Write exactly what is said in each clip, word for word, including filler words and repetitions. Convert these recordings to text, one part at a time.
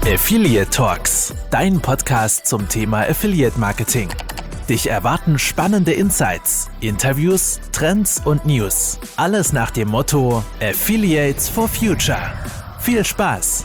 Affiliate Talks, dein Podcast zum Thema Affiliate Marketing. Dich erwarten spannende Insights, Interviews, Trends und News. Alles nach dem Motto Affiliates for Future. Viel Spaß!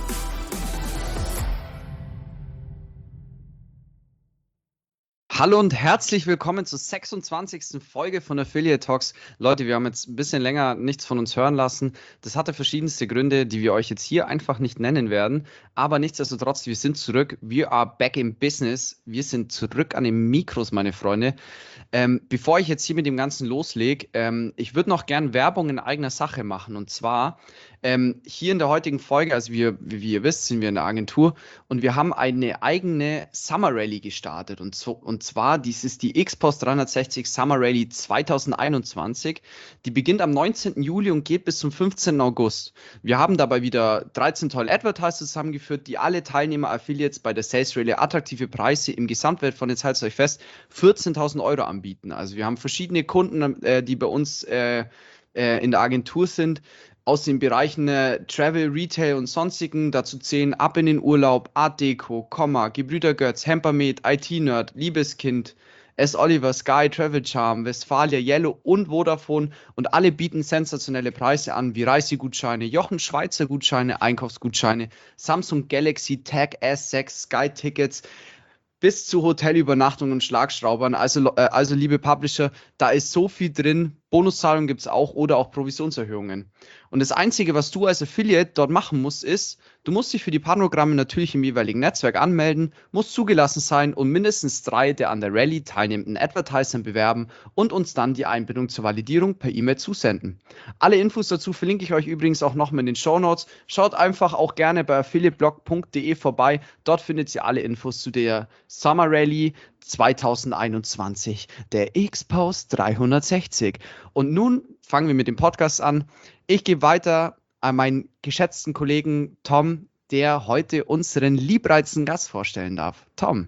Hallo und herzlich willkommen zur sechsundzwanzigsten Folge von Affiliate Talks. Leute, wir haben jetzt ein bisschen länger nichts von uns hören lassen. Das hatte verschiedenste Gründe, die wir euch jetzt hier einfach nicht nennen werden. Aber nichtsdestotrotz, wir sind zurück. We are back in business. Wir sind zurück an den Mikros, meine Freunde. Ähm, bevor ich jetzt hier mit dem Ganzen loslege, ähm, ich würde noch gern Werbung in eigener Sache machen. Und zwar ähm, hier in der heutigen Folge, also wir, wie ihr wisst, sind wir in der Agentur und wir haben eine eigene Summer Rally gestartet. Und, so, und zwar, dies ist die X-Post dreihundertsechzig Summer Rally zweitausendeinundzwanzig. Die beginnt am neunzehnten Juli und geht bis zum fünfzehnten August. Wir haben dabei wieder dreizehn tolle Advertiser zusammengeführt, die alle Teilnehmer Affiliates bei der Sales Rally attraktive Preise im Gesamtwert von, jetzt haltet euch fest, vierzehntausend Euro anbieten. Also wir haben verschiedene Kunden, äh, die bei uns äh, äh, in der Agentur sind, aus den Bereichen äh, Travel, Retail und sonstigen. Dazu zählen Ab in den Urlaub, Art Deco, Komma, Gebrüder Götz, Hempermed, I T-Nerd, Liebeskind, S. Oliver, Sky, Travel Charm, Westfalia, Yellow und Vodafone, und alle bieten sensationelle Preise an, wie Reisegutscheine, Jochen Schweizer Gutscheine, Einkaufsgutscheine, Samsung Galaxy Tag S sechs, Sky-Tickets, bis zu Hotelübernachtungen und Schlagschraubern. Also, äh, also liebe Publisher, da ist so viel drin. Bonuszahlungen gibt es auch oder auch Provisionserhöhungen. Und das Einzige, was du als Affiliate dort machen musst, ist, du musst dich für die Partnerprogramme natürlich im jeweiligen Netzwerk anmelden, musst zugelassen sein und mindestens drei der an der Rallye teilnehmenden Advertisern bewerben und uns dann die Einbindung zur Validierung per E-Mail zusenden. Alle Infos dazu verlinke ich euch übrigens auch nochmal in den Shownotes. Schaut einfach auch gerne bei affiliateblog punkt de vorbei. Dort findet ihr alle Infos zu der Summer Rally zweitausendeinundzwanzig, der X-Post dreihundertsechzig. Und nun fangen wir mit dem Podcast an. Ich gebe weiter an meinen geschätzten Kollegen Tom, der heute unseren liebreizenden Gast vorstellen darf. Tom.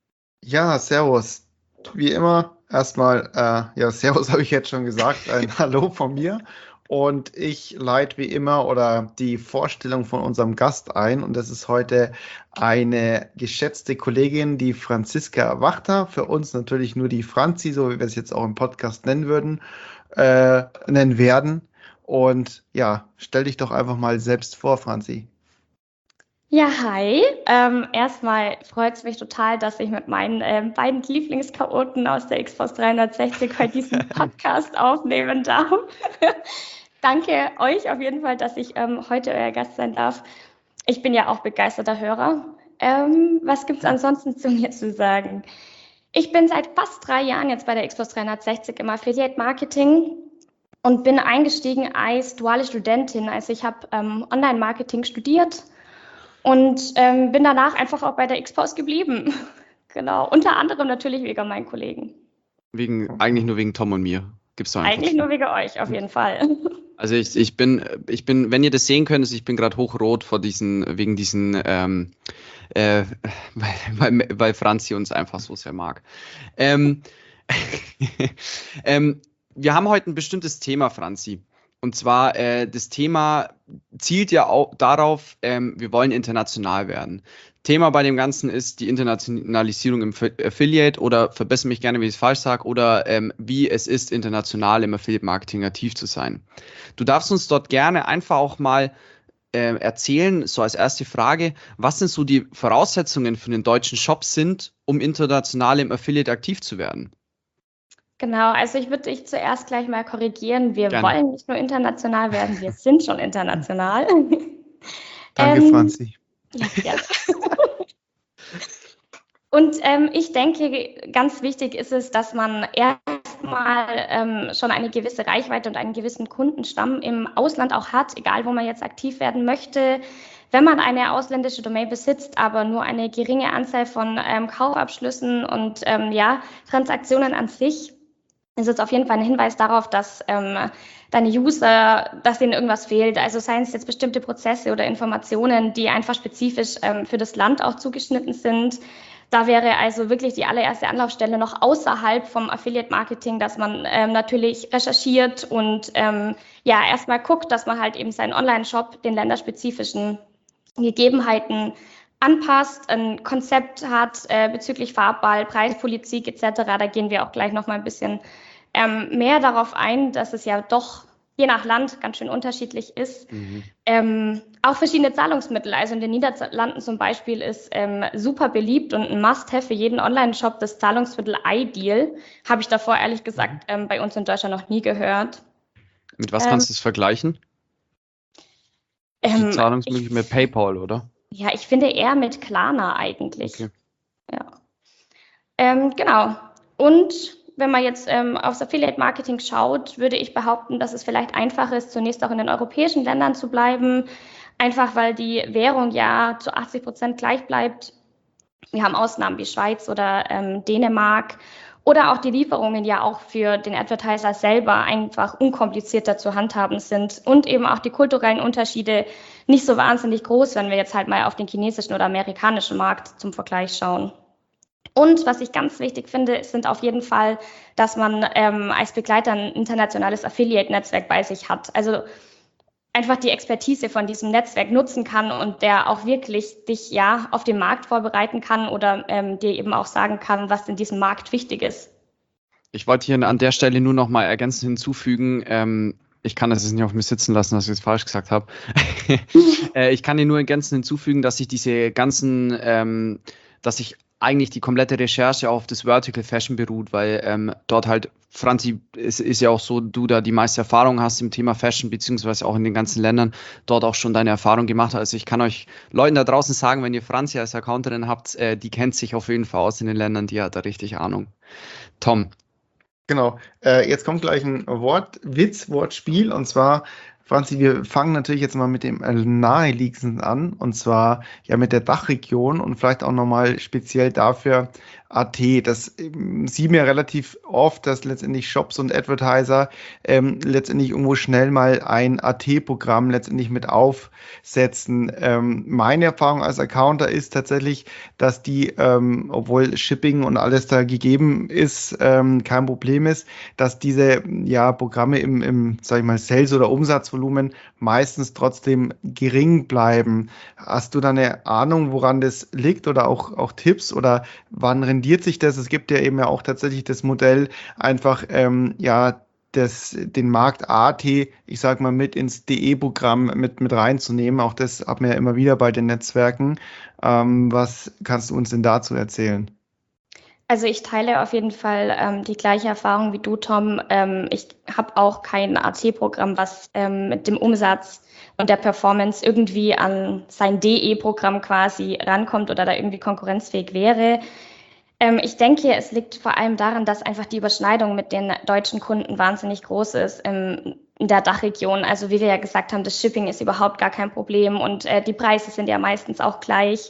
Ja, servus. Wie immer, erstmal, äh, ja, servus habe ich jetzt schon gesagt, ein Hallo von mir. Und ich leite wie immer oder die Vorstellung von unserem Gast ein. Und das ist heute eine geschätzte Kollegin, die Franziska Wachter. Für uns natürlich nur die Franzi, so wie wir es jetzt auch im Podcast nennen würden, äh, nennen werden. Und ja, stell dich doch einfach mal selbst vor, Franzi. Ja, hi. Ähm, erstmal freut es mich total, dass ich mit meinen ähm, beiden Lieblingschaoten aus der X-Post dreihundertsechzig heute diesen Podcast aufnehmen darf. Danke euch auf jeden Fall, dass ich ähm, heute euer Gast sein darf. Ich bin ja auch begeisterter Hörer. Ähm, was gibt es ansonsten zu mir zu sagen? Ich bin seit fast drei Jahren jetzt bei der X-Post dreihundertsechzig im Affiliate Marketing und bin eingestiegen als duale Studentin. Also ich habe ähm, Online-Marketing studiert und ähm, bin danach einfach auch bei der X-Post geblieben. Genau, unter anderem natürlich wegen meinen Kollegen. Wegen, eigentlich nur wegen Tom und mir. Gibt's doch einfach. Eigentlich nur wegen euch, auf jeden Fall. Also ich, ich bin, ich bin, wenn ihr das sehen könnt, ich bin gerade hochrot vor diesen, wegen diesen, ähm, äh, weil, weil, weil Franzi uns einfach so sehr mag. Ähm, ähm, wir haben heute ein bestimmtes Thema, Franzi. Und zwar, äh, das Thema zielt ja auch darauf, ähm, wir wollen international werden. Thema bei dem Ganzen ist die Internationalisierung im Affiliate, oder verbessere mich gerne, wenn ich es falsch sage, oder ähm, wie es ist, international im Affiliate-Marketing aktiv zu sein. Du darfst uns dort gerne einfach auch mal äh, erzählen, so als erste Frage, was denn so die Voraussetzungen für den deutschen Shop sind, um international im Affiliate aktiv zu werden? Genau, also ich würde dich zuerst gleich mal korrigieren. Wir Gerne. wollen nicht nur international werden, wir sind schon international. Danke, ähm, Franzi. Ja, gerne. Und ähm, ich denke, ganz wichtig ist es, dass man erstmal ähm, schon eine gewisse Reichweite und einen gewissen Kundenstamm im Ausland auch hat, egal wo man jetzt aktiv werden möchte. Wenn man eine ausländische Domain besitzt, aber nur eine geringe Anzahl von ähm, Kaufabschlüssen und ähm, ja, Transaktionen an sich, ist es auf jeden Fall ein Hinweis darauf, dass ähm, deine User, dass denen irgendwas fehlt. Also seien es jetzt bestimmte Prozesse oder Informationen, die einfach spezifisch ähm, für das Land auch zugeschnitten sind. Da wäre also wirklich die allererste Anlaufstelle noch außerhalb vom Affiliate-Marketing, dass man ähm, natürlich recherchiert und ähm, ja erstmal guckt, dass man halt eben seinen Online-Shop den länderspezifischen Gegebenheiten anpasst, ein Konzept hat äh, bezüglich Farbball, Preispolitik et cetera. Da gehen wir auch gleich noch mal ein bisschen ähm, mehr darauf ein, dass es ja doch je nach Land ganz schön unterschiedlich ist. Mhm. Ähm, auch verschiedene Zahlungsmittel, also in den Niederlanden zum Beispiel ist ähm, super beliebt und ein Must-have für jeden Online-Shop das Zahlungsmittel iDeal. Habe ich davor ehrlich gesagt ähm, bei uns in Deutschland noch nie gehört. Mit was kannst ähm, du es vergleichen? Die ähm, Zahlungsmittel mit PayPal, oder? Ja, ich finde eher mit Klarna eigentlich. Okay. Ja. Ähm, genau. Und wenn man jetzt ähm, aufs Affiliate-Marketing schaut, würde ich behaupten, dass es vielleicht einfacher ist, zunächst auch in den europäischen Ländern zu bleiben, einfach weil die Währung ja zu achtzig Prozent gleich bleibt. Wir haben Ausnahmen wie Schweiz oder ähm, Dänemark oder auch die Lieferungen ja auch für den Advertiser selber einfach unkomplizierter zu handhaben sind und eben auch die kulturellen Unterschiede nicht so wahnsinnig groß, wenn wir jetzt halt mal auf den chinesischen oder amerikanischen Markt zum Vergleich schauen. Und was ich ganz wichtig finde, sind auf jeden Fall, dass man ähm, als Begleiter ein internationales Affiliate-Netzwerk bei sich hat. Also einfach die Expertise von diesem Netzwerk nutzen kann und der auch wirklich dich ja auf den Markt vorbereiten kann oder ähm, dir eben auch sagen kann, was in diesem Markt wichtig ist. Ich wollte hier an der Stelle nur noch mal ergänzend hinzufügen, ähm, ich kann das jetzt nicht auf mir sitzen lassen, dass ich es falsch gesagt habe. äh, ich kann dir nur ergänzend hinzufügen, dass ich diese ganzen, ähm, dass ich eigentlich die komplette Recherche auf das Vertical Fashion beruht, weil ähm, dort halt, Franzi, es ist ja auch so, du da die meiste Erfahrung hast im Thema Fashion, beziehungsweise auch in den ganzen Ländern, dort auch schon deine Erfahrung gemacht hast. Also ich kann euch Leuten da draußen sagen, wenn ihr Franzi als Accounterin habt, äh, die kennt sich auf jeden Fall aus in den Ländern, die hat da richtig Ahnung. Tom. Genau, äh, jetzt kommt gleich ein Wort, Witz, Wortspiel, und zwar, Franzi, wir fangen natürlich jetzt mal mit dem naheliegendsten an, und zwar ja mit der Dachregion und vielleicht auch nochmal speziell dafür A T. Das ähm, sieht mir relativ oft, dass letztendlich Shops und Advertiser ähm, letztendlich irgendwo schnell mal ein A T-Programm letztendlich mit aufsetzen. Ähm, meine Erfahrung als Accounter ist tatsächlich, dass die, ähm, obwohl Shipping und alles da gegeben ist, ähm, kein Problem ist, dass diese ja Programme im, im sag ich mal, Sales- oder Umsatzvolumen meistens trotzdem gering bleiben. Hast du da eine Ahnung, woran das liegt oder auch, auch Tipps oder wann rendiert sich das? Es gibt ja eben ja auch tatsächlich das Modell, einfach ähm, ja das, den Markt A T, ich sag mal, mit ins D E-Programm mit, mit reinzunehmen. Auch das hat man ja immer wieder bei den Netzwerken. Ähm, was kannst du uns denn dazu erzählen? Also ich teile auf jeden Fall ähm, die gleiche Erfahrung wie du, Tom. Ähm, ich habe auch kein A T-Programm, was ähm, mit dem Umsatz und der Performance irgendwie an sein D E-Programm quasi rankommt oder da irgendwie konkurrenzfähig wäre. Ähm, ich denke, es liegt vor allem daran, dass einfach die Überschneidung mit den deutschen Kunden wahnsinnig groß ist ähm, in der Dachregion. Also wie wir ja gesagt haben, das Shipping ist überhaupt gar kein Problem und äh, die Preise sind ja meistens auch gleich.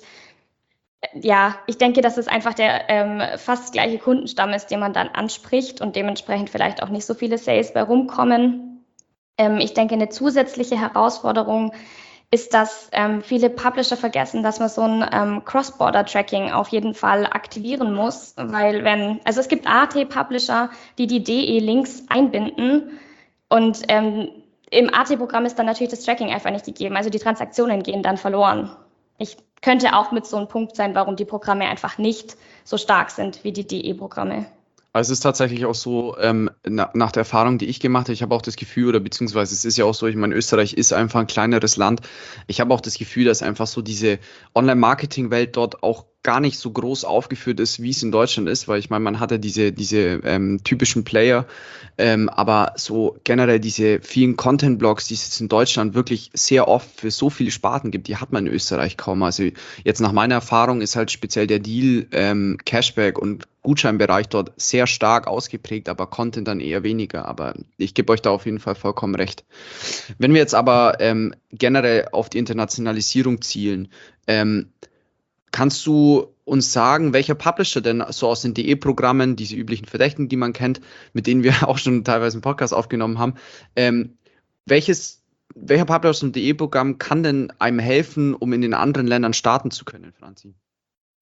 Ja, ich denke, dass es einfach der ähm, fast gleiche Kundenstamm ist, den man dann anspricht und dementsprechend vielleicht auch nicht so viele Sales bei rumkommen. Ähm, ich denke, eine zusätzliche Herausforderung ist, dass ähm, viele Publisher vergessen, dass man so ein ähm, Cross-Border-Tracking auf jeden Fall aktivieren muss, weil wenn, also es gibt A T-Publisher, die die D E-Links einbinden und ähm, im A T-Programm ist dann natürlich das Tracking einfach nicht gegeben, also die Transaktionen gehen dann verloren. Ich könnte auch mit so einem Punkt sein, warum die Programme einfach nicht so stark sind wie die D E-Programme. Also es ist tatsächlich auch so, ähm, na, nach der Erfahrung, die ich gemacht habe, ich habe auch das Gefühl, oder beziehungsweise es ist ja auch so, ich meine, Österreich ist einfach ein kleineres Land. Ich habe auch das Gefühl, dass einfach so diese Online-Marketing-Welt dort auch gar nicht so groß aufgeführt ist, wie es in Deutschland ist, weil ich meine, man hat ja diese, diese ähm, typischen Player, ähm, aber so generell diese vielen Content-Blogs, die es in Deutschland wirklich sehr oft für so viele Sparten gibt, die hat man in Österreich kaum. Also jetzt nach meiner Erfahrung ist halt speziell der Deal, ähm, Cashback und Gutscheinbereich dort sehr stark ausgeprägt, aber Content dann eher weniger. Aber ich gebe euch da auf jeden Fall vollkommen recht. Wenn wir jetzt aber ähm, generell auf die Internationalisierung zielen, ähm, kannst du uns sagen, welcher Publisher denn so aus den D E-Programmen, diese üblichen Verdächtigen, die man kennt, mit denen wir auch schon teilweise einen Podcast aufgenommen haben, ähm, welches, welcher Publisher aus dem D E-Programm kann denn einem helfen, um in den anderen Ländern starten zu können, Franzi?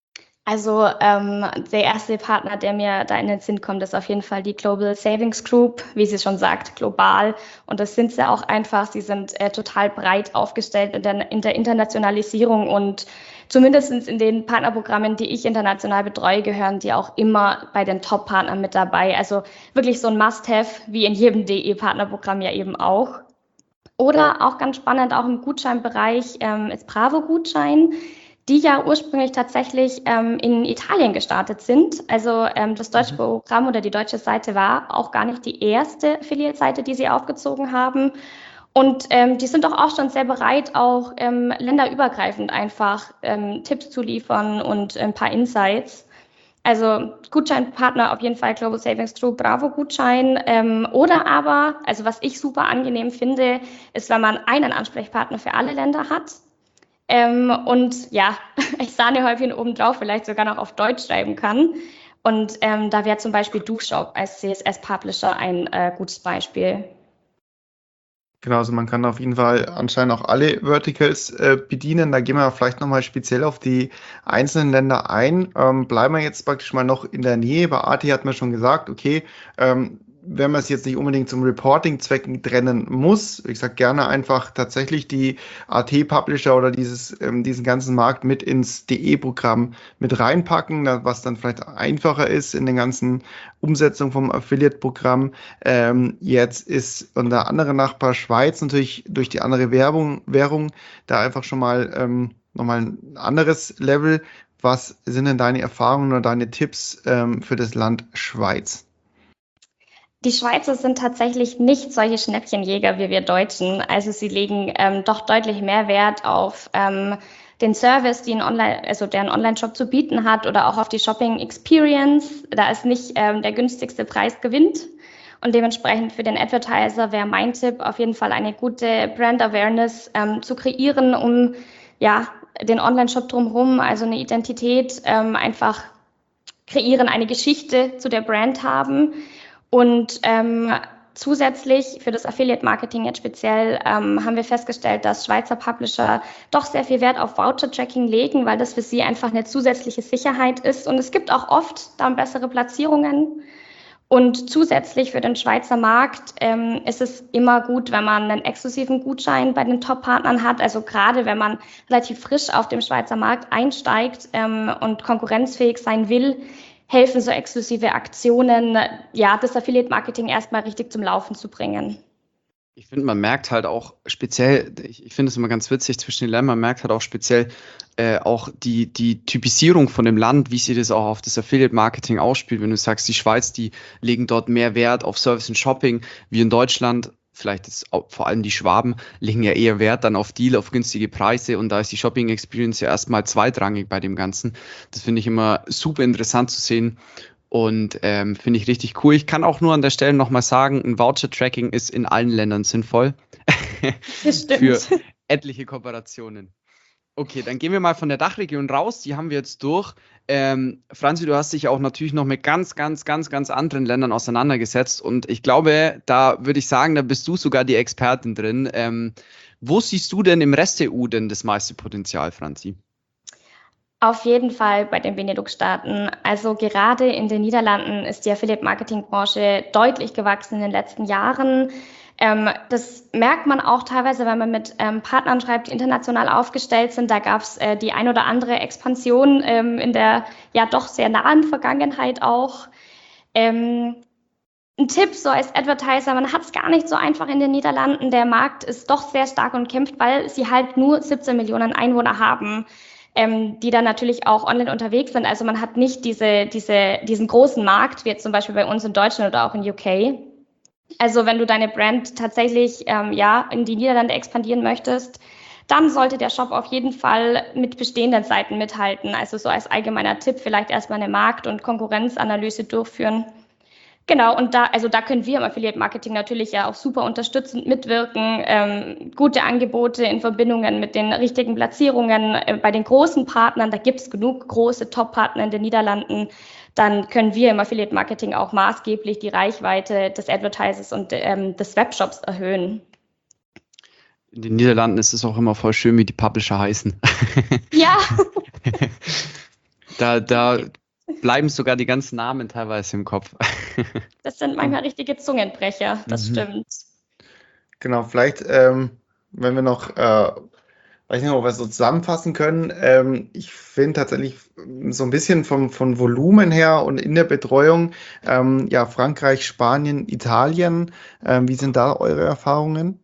Also ähm, der erste Partner, der mir da in den Sinn kommt, ist auf jeden Fall die Global Savings Group, wie sie schon sagt, global. Und das sind sie auch einfach. Sie sind äh, total breit aufgestellt in der, in der Internationalisierung und zumindest in den Partnerprogrammen, die ich international betreue, gehören die auch immer bei den Top-Partnern mit dabei. Also wirklich so ein Must-Have, wie in jedem D E-Partnerprogramm ja eben auch. Oder auch ganz spannend, auch im Gutscheinbereich ähm, ist Bravo-Gutschein, die ja ursprünglich tatsächlich ähm, in Italien gestartet sind. Also ähm, das deutsche Programm oder die deutsche Seite war auch gar nicht die erste Affiliate-Seite, die sie aufgezogen haben. Und ähm, die sind doch auch schon sehr bereit, auch ähm, länderübergreifend einfach ähm, Tipps zu liefern und ein paar Insights. Also Gutscheinpartner auf jeden Fall Global Savings Group, Bravo Gutschein. Ähm, oder aber, also was ich super angenehm finde, ist, wenn man einen Ansprechpartner für alle Länder hat. Ähm, und ja, ich Sahnehäubchen obendrauf vielleicht sogar noch auf Deutsch schreiben kann. Und ähm, da wäre zum Beispiel DoShop als C S S-Publisher ein äh, gutes Beispiel. Genau, also man kann auf jeden Fall anscheinend auch alle Verticals äh, bedienen. Da gehen wir vielleicht nochmal speziell auf die einzelnen Länder ein. Ähm, bleiben wir jetzt praktisch mal noch in der Nähe. Bei A T hat man schon gesagt, okay, ähm, wenn man es jetzt nicht unbedingt zum Reporting-Zwecken trennen muss, wie gesagt, gerne einfach tatsächlich die A T-Publisher oder dieses, ähm, diesen ganzen Markt mit ins D E-Programm mit reinpacken, was dann vielleicht einfacher ist in den ganzen Umsetzung vom Affiliate-Programm. Ähm, jetzt ist unser anderer Nachbar Schweiz natürlich durch die andere Werbung, Währung da einfach schon mal ähm, nochmal ein anderes Level. Was sind denn deine Erfahrungen oder deine Tipps ähm, für das Land Schweiz? Die Schweizer sind tatsächlich nicht solche Schnäppchenjäger wie wir Deutschen. Also sie legen ähm, doch deutlich mehr Wert auf ähm, den Service, den Online, also der ein Online-Shop zu bieten hat, oder auch auf die Shopping-Experience. Da ist nicht ähm, der günstigste Preis gewinnt. Und dementsprechend für den Advertiser wäre mein Tipp, auf jeden Fall eine gute Brand-Awareness ähm, zu kreieren, um ja den Online-Shop drumherum, also eine Identität, ähm, einfach kreieren, eine Geschichte zu der Brand haben. Und ähm, zusätzlich für das Affiliate-Marketing jetzt speziell ähm, haben wir festgestellt, dass Schweizer Publisher doch sehr viel Wert auf Voucher-Tracking legen, weil das für sie einfach eine zusätzliche Sicherheit ist. Und es gibt auch oft dann bessere Platzierungen. Und zusätzlich für den Schweizer Markt ähm, ist es immer gut, wenn man einen exklusiven Gutschein bei den Top-Partnern hat. Also gerade wenn man relativ frisch auf dem Schweizer Markt einsteigt ähm, und konkurrenzfähig sein will, helfen so exklusive Aktionen, ja, das Affiliate-Marketing erstmal richtig zum Laufen zu bringen. Ich finde, man merkt halt auch speziell, ich, ich finde es immer ganz witzig zwischen den Ländern, man merkt halt auch speziell äh, auch die, die Typisierung von dem Land, wie sie das auch auf das Affiliate-Marketing ausspielt. Wenn du sagst, die Schweiz, die legen dort mehr Wert auf Service und Shopping, wie in Deutschland. Vielleicht ist auch, vor allem die Schwaben legen ja eher Wert dann auf Deal, auf günstige Preise, und da ist die Shopping Experience ja erstmal zweitrangig bei dem Ganzen. Das finde ich immer super interessant zu sehen und ähm, finde ich richtig cool. Ich kann auch nur an der Stelle nochmal sagen, ein Voucher-Tracking ist in allen Ländern sinnvoll. Das stimmt. Für etliche Kooperationen. Okay, dann gehen wir mal von der Dachregion raus, die haben wir jetzt durch. Ähm, Franzi, du hast dich auch natürlich noch mit ganz, ganz, ganz, ganz anderen Ländern auseinandergesetzt, und ich glaube, da würde ich sagen, da bist du sogar die Expertin drin. Ähm, wo siehst du denn im Rest der E U denn das meiste Potenzial, Franzi? Auf jeden Fall bei den Benelux-Staaten. Also gerade in den Niederlanden ist die Affiliate-Marketing-Branche deutlich gewachsen in den letzten Jahren. Ähm, das merkt man auch teilweise, wenn man mit ähm, Partnern schreibt, die international aufgestellt sind. Da gab es äh, die ein oder andere Expansion ähm, in der ja doch sehr nahen Vergangenheit auch. Ähm, ein Tipp so als Advertiser, man hat es gar nicht so einfach in den Niederlanden. Der Markt ist doch sehr stark und kämpft, weil sie halt nur siebzehn Millionen Einwohner haben, ähm, die dann natürlich auch online unterwegs sind. Also man hat nicht diese, diese, diesen großen Markt, wie jetzt zum Beispiel bei uns in Deutschland oder auch in U K. Also wenn du deine Brand tatsächlich ähm, ja, in die Niederlande expandieren möchtest, dann sollte der Shop auf jeden Fall mit bestehenden Seiten mithalten. Also so als allgemeiner Tipp vielleicht erstmal eine Markt- und Konkurrenzanalyse durchführen. Genau, und da, also da können wir im Affiliate-Marketing natürlich ja auch super unterstützend mitwirken. Ähm, gute Angebote in Verbindungen mit den richtigen Platzierungen äh, bei den großen Partnern. Da gibt es genug große Top-Partner in den Niederlanden. Dann können wir im Affiliate-Marketing auch maßgeblich die Reichweite des Advertisers und ähm, des Webshops erhöhen. In den Niederlanden ist es auch immer voll schön, wie die Publisher heißen. Ja. Da, da bleiben sogar die ganzen Namen teilweise im Kopf. Das sind manchmal richtige Zungenbrecher, das Mhm. stimmt. Genau, vielleicht, ähm, wenn wir noch, äh, weiß nicht, ob wir es so zusammenfassen können. Ähm, ich finde tatsächlich so ein bisschen vom, von Volumen her und in der Betreuung, ähm, ja, Frankreich, Spanien, Italien. Ähm, wie sind da eure Erfahrungen?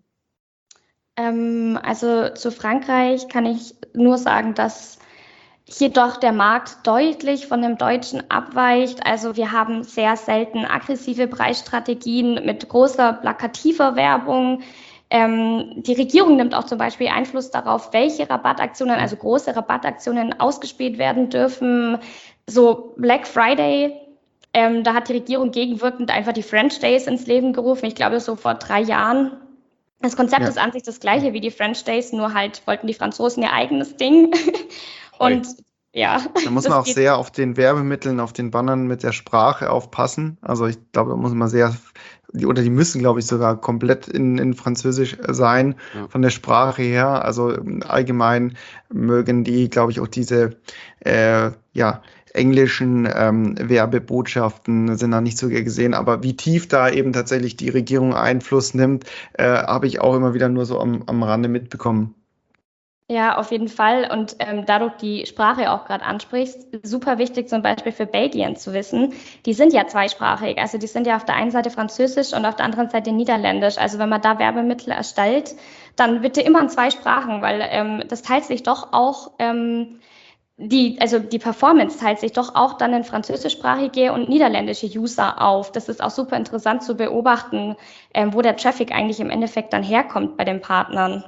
Ähm, also zu Frankreich kann ich nur sagen, dass hier doch der Markt deutlich von dem Deutschen abweicht. Also wir haben sehr selten aggressive Preisstrategien mit großer plakativer Werbung. Ähm, die Regierung nimmt auch zum Beispiel Einfluss darauf, welche Rabattaktionen, also große Rabattaktionen ausgespielt werden dürfen. So Black Friday, ähm, da hat die Regierung gegenwirkend einfach die French Days ins Leben gerufen. Ich glaube, so vor drei Jahren. Das Konzept Ja. ist an sich das gleiche wie die French Days, nur halt wollten die Franzosen ihr eigenes Ding. Und ja, Da muss das man auch geht- sehr auf den Werbemitteln, auf den Bannern mit der Sprache aufpassen. Also ich glaube, da muss man sehr, die- oder die müssen, glaube ich, sogar komplett in, in Französisch sein, Ja. von der Sprache her. Also ähm, allgemein mögen die, glaube ich, auch diese äh, ja, englischen ähm, Werbebotschaften sind da nicht so gesehen. Aber wie tief da eben tatsächlich die Regierung Einfluss nimmt, äh, habe ich auch immer wieder nur so am, am Rande mitbekommen. Ja, auf jeden Fall. Und ähm, da du die Sprache auch gerade ansprichst, super wichtig zum Beispiel für Belgien zu wissen, die sind ja zweisprachig. Also die sind ja auf der einen Seite Französisch und auf der anderen Seite Niederländisch. Also wenn man da Werbemittel erstellt, dann bitte immer in zwei Sprachen, weil ähm, das teilt sich doch auch, ähm, die, also die Performance teilt sich doch auch dann in französischsprachige und niederländische User auf. Das ist auch super interessant zu beobachten, ähm, wo der Traffic eigentlich im Endeffekt dann herkommt bei den Partnern.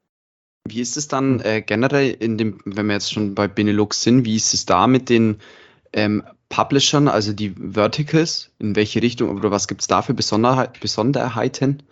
Wie ist es dann äh, generell in dem, wenn wir jetzt schon bei Benelux sind, wie ist es da mit den ähm, Publishern, also die Verticals? In welche Richtung oder was gibt es da für Besonderheit, Besonderheiten?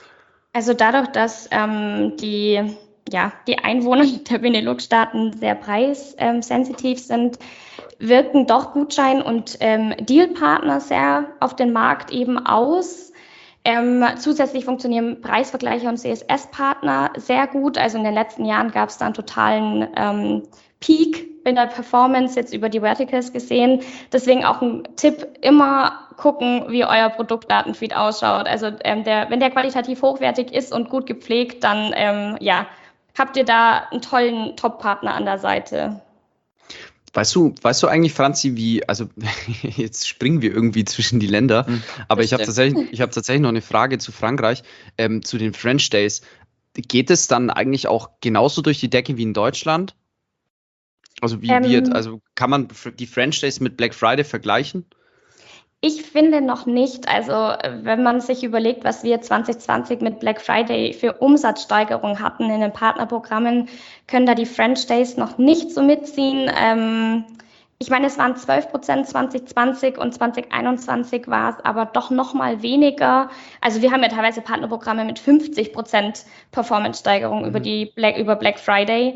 Also dadurch, dass ähm, die, ja, die Einwohner der Benelux-Staaten sehr preissensitiv sind, wirken doch Gutschein- und ähm, Dealpartner sehr auf den Markt eben aus. Ähm, zusätzlich funktionieren Preisvergleiche und C S S-Partner sehr gut. Also in den letzten Jahren gab es da einen totalen ähm, Peak in der Performance jetzt über die Verticals gesehen. Deswegen auch ein Tipp, immer gucken, wie euer Produktdatenfeed ausschaut. Also ähm, der, wenn der qualitativ hochwertig ist und gut gepflegt, dann ähm, ja, habt ihr da einen tollen Top-Partner an der Seite. Weißt du, weißt du eigentlich, Franzi, wie, also jetzt springen wir irgendwie zwischen die Länder, Hm. aber Das ich habe stimmt. tatsächlich, ich habe tatsächlich noch eine Frage zu Frankreich, ähm, zu den French Days. Geht es dann eigentlich auch genauso durch die Decke wie in Deutschland? Also wie, wie jetzt, Ähm, also kann man die French Days mit Black Friday vergleichen? Ich finde noch nicht. Also wenn man sich überlegt, was wir zwanzig zwanzig mit Black Friday für Umsatzsteigerung hatten in den Partnerprogrammen, können da die French Days noch nicht so mitziehen. Ähm, ich meine, es waren zwölf Prozent zwanzig zwanzig und zwanzig einundzwanzig war es aber doch noch mal weniger. Also wir haben ja teilweise Partnerprogramme mit fünfzig Prozent Performance-Steigerung Mhm. über die Black, über Black Friday.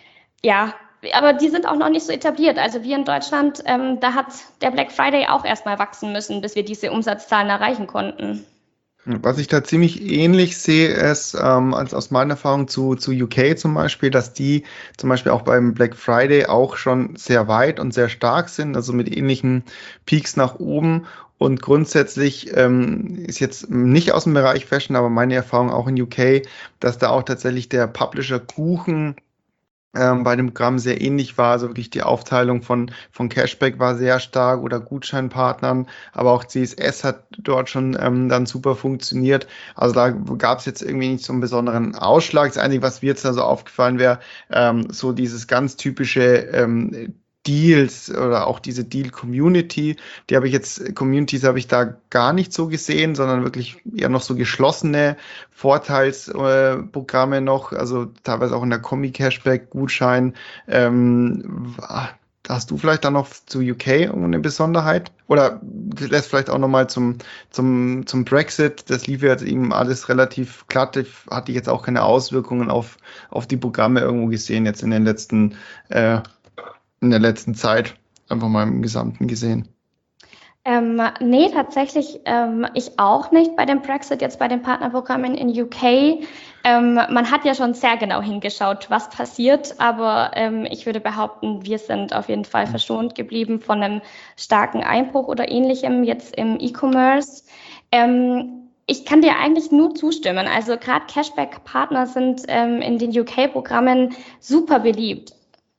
Ja, aber die sind auch noch nicht so etabliert. Also wir in Deutschland, ähm, da hat der Black Friday auch erstmal wachsen müssen, bis wir diese Umsatzzahlen erreichen konnten. Was ich da ziemlich ähnlich sehe, ist, ähm, als aus meiner Erfahrung zu, zu U K zum Beispiel, dass die zum Beispiel auch beim Black Friday auch schon sehr weit und sehr stark sind, also mit ähnlichen Peaks nach oben. Und grundsätzlich ähm, ist jetzt nicht aus dem Bereich Fashion, aber meine Erfahrung auch in U K, dass da auch tatsächlich der Publisher-Kuchen ähm, bei dem Programm sehr ähnlich war. Also wirklich die Aufteilung von, von Cashback war sehr stark oder Gutscheinpartnern, aber auch C S S hat dort schon ähm, dann super funktioniert. Also da gab es jetzt irgendwie nicht so einen besonderen Ausschlag. Das Einzige, was mir jetzt da so aufgefallen wäre, ähm, so dieses ganz typische ähm, Deals oder auch diese Deal-Community, die habe ich jetzt, Communities habe ich da gar nicht so gesehen, sondern wirklich eher noch so geschlossene Vorteilsprogramme äh, noch, also teilweise auch in der Kombi-Cashback, Gutschein. Ähm, hast du vielleicht dann noch zu U K irgendeine Besonderheit? Oder lässt vielleicht auch nochmal zum, zum, zum Brexit, das lief ja jetzt eben alles relativ glatt, hatte ich jetzt auch keine Auswirkungen auf, auf die Programme irgendwo gesehen, jetzt in den letzten äh, in der letzten Zeit, einfach mal im Gesamten gesehen. Ähm, nee, tatsächlich ähm, ich auch nicht bei dem Brexit, jetzt bei den Partnerprogrammen in U K. Ähm, man hat ja schon sehr genau hingeschaut, was passiert, aber ähm, ich würde behaupten, wir sind auf jeden Fall verschont geblieben von einem starken Einbruch oder ähnlichem jetzt im E-Commerce. Ähm, ich kann dir eigentlich nur zustimmen. Also gerade Cashback-Partner sind ähm, in den U K-Programmen super beliebt.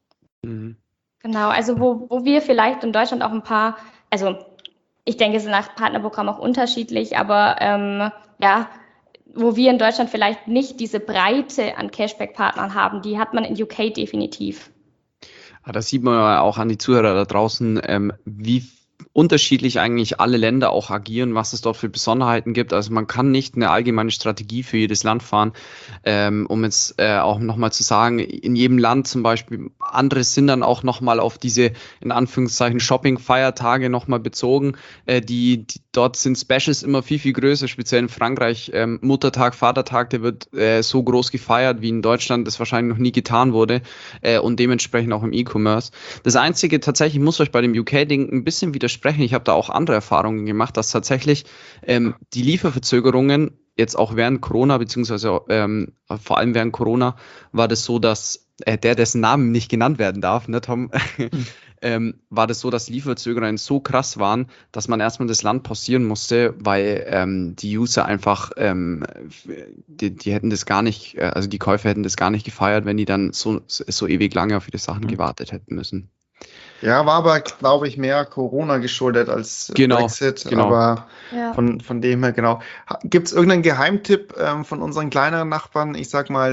Mhm. Genau, also wo, wo wir vielleicht in Deutschland auch ein paar, also ich denke, es ist nach Partnerprogramm auch unterschiedlich, aber ähm, ja, wo wir in Deutschland vielleicht nicht diese Breite an Cashback-Partnern haben, die hat man in U K definitiv. Ah, das sieht man ja auch an die Zuhörer da draußen, ähm, wie unterschiedlich eigentlich alle Länder auch agieren, was es dort für Besonderheiten gibt. Also man kann nicht eine allgemeine Strategie für jedes Land fahren, ähm, um jetzt äh, auch nochmal zu sagen, in jedem Land zum Beispiel, andere sind dann auch nochmal auf diese, in Anführungszeichen, Shopping-Feiertage nochmal bezogen. Äh, die, die, dort sind Specials immer viel, viel größer, speziell in Frankreich. Ähm, Muttertag, Vatertag, der wird äh, so groß gefeiert, wie in Deutschland das wahrscheinlich noch nie getan wurde, äh, und dementsprechend auch im E-Commerce. Das Einzige, tatsächlich, ich muss euch bei dem U K-Ding ein bisschen widersprechen. Ich habe da auch andere Erfahrungen gemacht, dass tatsächlich ähm, die Lieferverzögerungen jetzt auch während Corona, beziehungsweise ähm, vor allem während Corona, war das so, dass äh, der, dessen Namen nicht genannt werden darf, ne, Tom, Hm. ähm, war das so, dass Lieferverzögerungen so krass waren, dass man erstmal das Land pausieren musste, weil ähm, die User einfach, ähm, die, die hätten das gar nicht, äh, also die Käufer hätten das gar nicht gefeiert, wenn die dann so, so ewig lange auf ihre Sachen Hm. gewartet hätten müssen. Ja, war aber, glaube ich, mehr Corona geschuldet als Genau, Brexit, genau. aber Ja. von, von dem her, genau. Gibt es irgendeinen Geheimtipp ähm, von unseren kleineren Nachbarn, ich sag mal,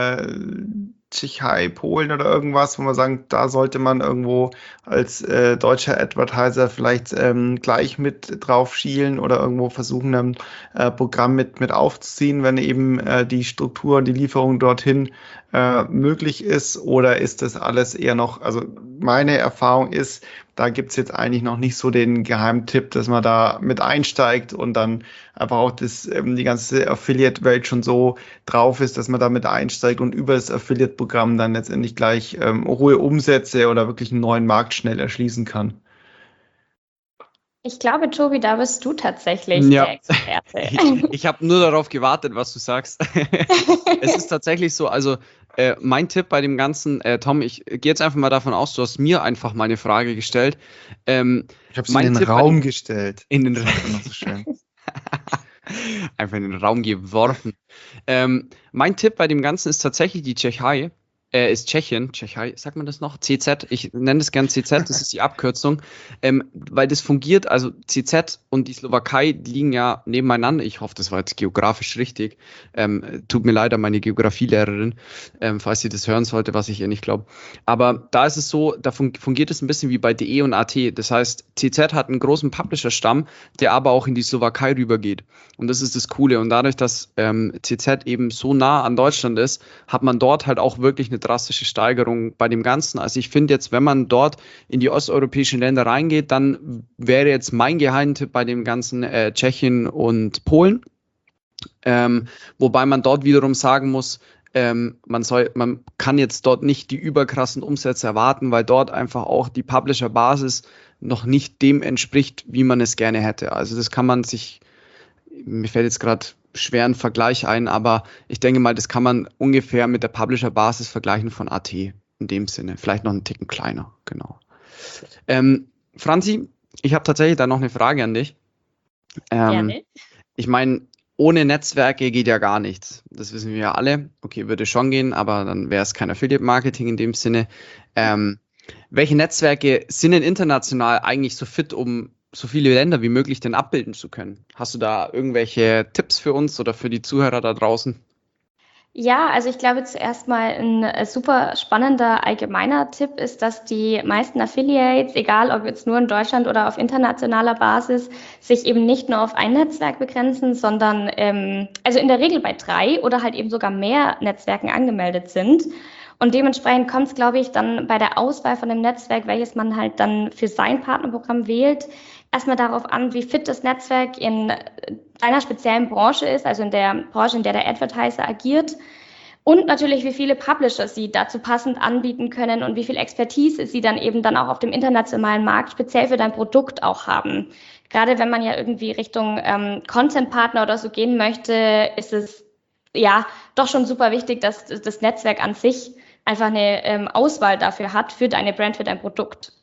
äh, Tschechei, Polen oder irgendwas, wo man sagen, da sollte man irgendwo als äh, deutscher Advertiser vielleicht ähm, gleich mit drauf schielen oder irgendwo versuchen, ein äh, Programm mit, mit aufzuziehen, wenn eben äh, die Struktur und die Lieferung dorthin äh, möglich ist, oder ist das alles eher noch, also meine Erfahrung ist, da gibt's jetzt eigentlich noch nicht so den Geheimtipp, dass man da mit einsteigt und dann einfach auch das, ähm, die ganze Affiliate-Welt schon so drauf ist, dass man da mit einsteigt und über das Affiliate-Programm dann letztendlich gleich ähm, hohe Umsätze oder wirklich einen neuen Markt schnell erschließen kann. Ich glaube, Tobi, da bist du tatsächlich Ja. der Experte. Ich, ich habe nur darauf gewartet, was du sagst. Es ist tatsächlich so, also äh, mein Tipp bei dem Ganzen, äh, Tom, ich gehe jetzt einfach mal davon aus, du hast mir einfach mal eine Frage gestellt. Ähm, Ich habe sie mein in den Tipp bei Raum dem- gestellt. in den Das sagt man noch so schön. einfach in den Raum geworfen. Ähm, mein Tipp bei dem Ganzen ist tatsächlich die Tschechei. Äh, ist Tschechien, Tschechei, sagt man das noch? C Z, ich nenne das gern C Z, das ist die Abkürzung, ähm, weil das fungiert, also C Z und die Slowakei, die liegen ja nebeneinander. Ich hoffe, das war jetzt geografisch richtig. Ähm, tut mir leid an meine Geografielehrerin, ähm, falls sie das hören sollte, was ich ihr nicht glaube. Aber da ist es so, da fun fungiert es ein bisschen wie bei D E und A T. Das heißt, C Z hat einen großen Publisher-Stamm, der aber auch in die Slowakei rübergeht. Und das ist das Coole. Und dadurch, dass ähm, C Z eben so nah an Deutschland ist, hat man dort halt auch wirklich eine drastische Steigerung bei dem Ganzen. Also ich finde jetzt, wenn man dort in die osteuropäischen Länder reingeht, dann wäre jetzt mein Geheimtipp bei dem ganzen äh, Tschechien und Polen. Ähm, wobei man dort wiederum sagen muss, ähm, man soll, man kann jetzt dort nicht die überkrassen Umsätze erwarten, weil dort einfach auch die Publisher-Basis noch nicht dem entspricht, wie man es gerne hätte. Also das kann man sich, mir fällt jetzt gerade schweren Vergleich ein, aber ich denke mal, das kann man ungefähr mit der Publisher-Basis vergleichen von A T in dem Sinne. Vielleicht noch einen Ticken kleiner, genau. Ähm, Franzi, ich habe tatsächlich da noch eine Frage an dich. Ähm, Gerne. ich meine, ohne Netzwerke geht ja gar nichts. Das wissen wir ja alle. Okay, würde schon gehen, aber dann wäre es kein Affiliate-Marketing in dem Sinne. Ähm, welche Netzwerke sind denn international eigentlich so fit, um so viele Länder wie möglich denn abbilden zu können? Hast du da irgendwelche Tipps für uns oder für die Zuhörer da draußen? Ja, also ich glaube zuerst mal ein äh, super spannender allgemeiner Tipp ist, dass die meisten Affiliates, egal ob jetzt nur in Deutschland oder auf internationaler Basis, sich eben nicht nur auf ein Netzwerk begrenzen, sondern ähm, also in der Regel bei drei oder halt eben sogar mehr Netzwerken angemeldet sind. Und dementsprechend kommt es, glaube ich, dann bei der Auswahl von dem Netzwerk, welches man halt dann für sein Partnerprogramm wählt, erstmal darauf an, wie fit das Netzwerk in deiner speziellen Branche ist, also in der Branche, in der der Advertiser agiert. Und natürlich, wie viele Publisher sie dazu passend anbieten können und wie viel Expertise sie dann eben dann auch auf dem internationalen Markt speziell für dein Produkt auch haben. Gerade wenn man ja irgendwie Richtung ähm, Content-Partner oder so gehen möchte, ist es ja doch schon super wichtig, dass das Netzwerk an sich einfach eine ähm, Auswahl dafür hat, für deine Brand, für dein Produkt.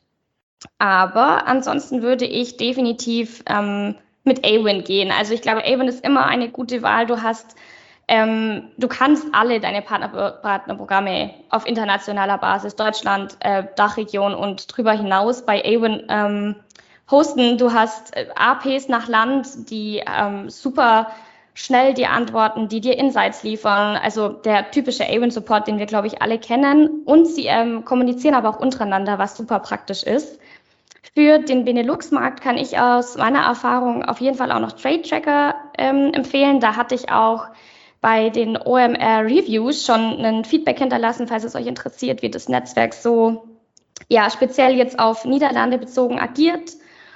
Aber ansonsten würde ich definitiv ähm, mit Awin gehen. Also ich glaube, Awin ist immer eine gute Wahl. Du hast Ähm, du kannst alle deine Partner, Partnerprogramme auf internationaler Basis, Deutschland, äh, Dachregion und drüber hinaus bei Awin ähm, hosten. Du hast äh, A Ps nach Land, die ähm, super schnell dir antworten, die dir Insights liefern. Also der typische Awin-Support, den wir, glaube ich, alle kennen. Und sie ähm, kommunizieren aber auch untereinander, was super praktisch ist. Für den Benelux-Markt kann ich aus meiner Erfahrung auf jeden Fall auch noch Trade Tracker ähm, empfehlen. Da hatte ich auch bei den O M R-Reviews schon ein Feedback hinterlassen, falls es euch interessiert, wie das Netzwerk so ja speziell jetzt auf Niederlande bezogen agiert.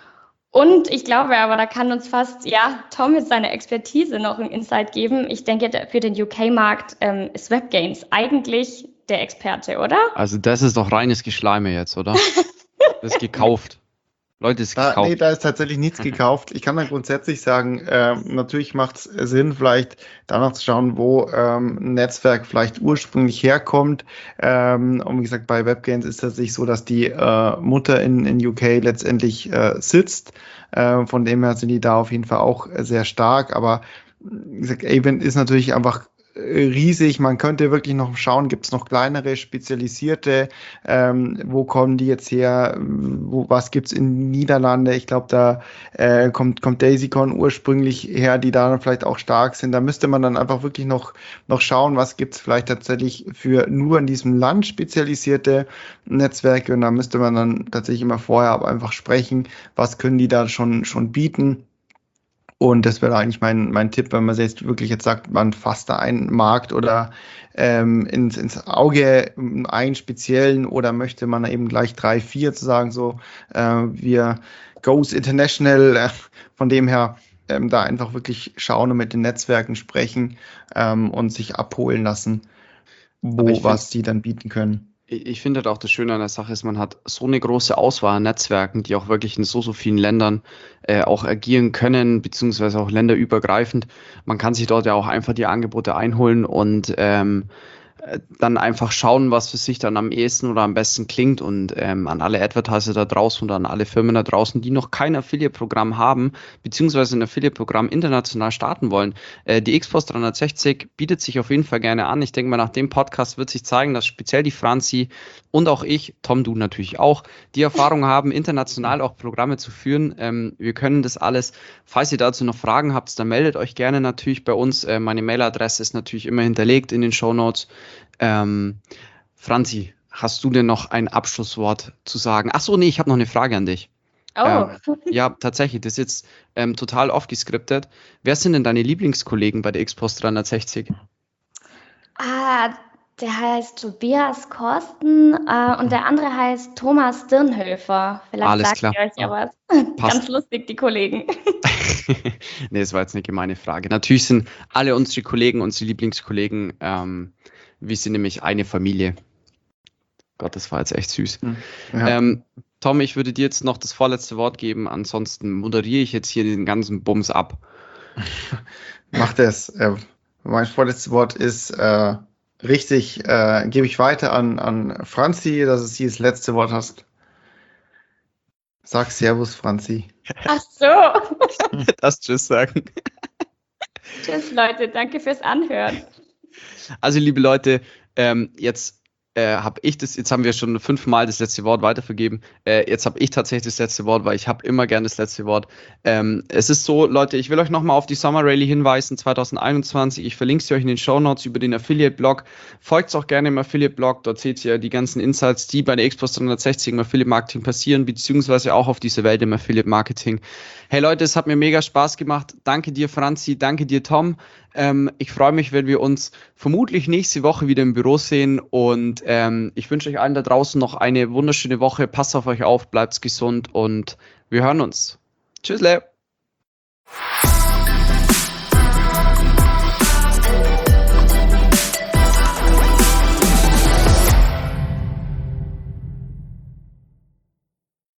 Und ich glaube aber, da kann uns fast ja Tom mit seiner Expertise noch einen Insight geben. Ich denke, für den U K-Markt ähm, ist WebGains eigentlich der Experte, oder? Also das ist doch reines Geschleime jetzt, oder? Das ist gekauft. Leute, ist Da, gekauft. nee, da ist tatsächlich nichts gekauft. Ich kann dann grundsätzlich sagen, äh, natürlich macht es Sinn, vielleicht danach zu schauen, wo ähm, ein Netzwerk vielleicht ursprünglich herkommt. Ähm, und wie gesagt, bei WebGains ist es tatsächlich so, dass die äh, Mutter in, in U K letztendlich äh, sitzt. Äh, von dem her sind die da auf jeden Fall auch sehr stark. Aber wie gesagt, Awin ist natürlich einfach riesig. Man könnte wirklich noch schauen, gibt es noch kleinere, spezialisierte, ähm, wo kommen die jetzt her, wo, was gibt's in Niederlande? Ich glaube, da äh, kommt, kommt DaisyCon ursprünglich her, die da vielleicht auch stark sind. Da müsste man dann einfach wirklich noch, noch schauen, was gibt's vielleicht tatsächlich für nur in diesem Land spezialisierte Netzwerke, und da müsste man dann tatsächlich immer vorher aber einfach sprechen, was können die da schon, schon bieten. Und das wäre eigentlich mein, mein Tipp, wenn man jetzt wirklich jetzt sagt, man fasst da einen Markt oder ähm, ins, ins Auge einen speziellen, oder möchte man eben gleich drei, vier zu sagen, so äh, wir goes international, äh, von dem her ähm, da einfach wirklich schauen und mit den Netzwerken sprechen ähm, und sich abholen lassen, wo was die dann bieten können. Ich finde halt auch, das Schöne an der Sache ist, man hat so eine große Auswahl an Netzwerken, die auch wirklich in so, so vielen Ländern äh, auch agieren können, beziehungsweise auch länderübergreifend. Man kann sich dort ja auch einfach die Angebote einholen und ähm, dann einfach schauen, was für sich dann am ehesten oder am besten klingt. Und ähm, an alle Advertiser da draußen oder an alle Firmen da draußen, die noch kein Affiliate-Programm haben, beziehungsweise ein Affiliate-Programm international starten wollen. Äh, die X-Post dreihundertsechzig bietet sich auf jeden Fall gerne an. Ich denke mal, nach dem Podcast wird sich zeigen, dass speziell die Franzi und auch ich, Tom, du natürlich auch, die Erfahrung haben, international auch Programme zu führen. Ähm, wir können das alles. Falls ihr dazu noch Fragen habt, dann meldet euch gerne natürlich bei uns. Äh, meine Mailadresse ist natürlich immer hinterlegt in den Shownotes. Ähm, Franzi, hast du denn noch ein Abschlusswort zu sagen? Ach so, nee, ich habe noch eine Frage an dich. Oh. Ähm, ja, tatsächlich, das ist jetzt ähm, total off-gescriptet. Wer sind denn deine Lieblingskollegen bei der X-Post dreihundertsechzig? Ah, der heißt Tobias Korsten äh, und der andere heißt Thomas Dirnhöfer. Vielleicht Alles sagt klar. ihr euch ja was. Passt. Ganz lustig, die Kollegen. Nee, das war jetzt eine gemeine Frage. Natürlich sind alle unsere Kollegen, unsere Lieblingskollegen, ähm, wir sind nämlich eine Familie. Gott, das war jetzt echt süß. Ja. Ähm, Tom, ich würde dir jetzt noch das vorletzte Wort geben, ansonsten moderiere ich jetzt hier den ganzen Bums ab. Macht es. Äh, mein vorletztes Wort ist äh, richtig, äh, gebe ich weiter an, an Franzi, dass es sie das letzte Wort hast. Sag Servus, Franzi. Ach so. Das Tschüss sagen. Tschüss, Leute. Danke fürs Anhören. Also, liebe Leute, ähm, jetzt äh, habe ich das, jetzt haben wir schon fünfmal das letzte Wort weitervergeben. Äh, jetzt habe ich tatsächlich das letzte Wort, weil ich habe immer gern das letzte Wort. Ähm, es ist so, Leute, ich will euch nochmal auf die Summer Rally hinweisen, zwanzig einundzwanzig. Ich verlinke sie euch in den Shownotes über den Affiliate-Blog. Folgt auch gerne im Affiliate-Blog, dort seht ihr die ganzen Insights, die bei der X-Post dreihundertsechzig im Affiliate-Marketing passieren, beziehungsweise auch auf diese Welt im Affiliate-Marketing. Hey Leute, es hat mir mega Spaß gemacht. Danke dir, Franzi, danke dir, Tom. Ähm, ich freue mich, wenn wir uns vermutlich nächste Woche wieder im Büro sehen, und ähm, ich wünsche euch allen da draußen noch eine wunderschöne Woche. Passt auf euch auf, bleibt gesund und wir hören uns. Tschüssle.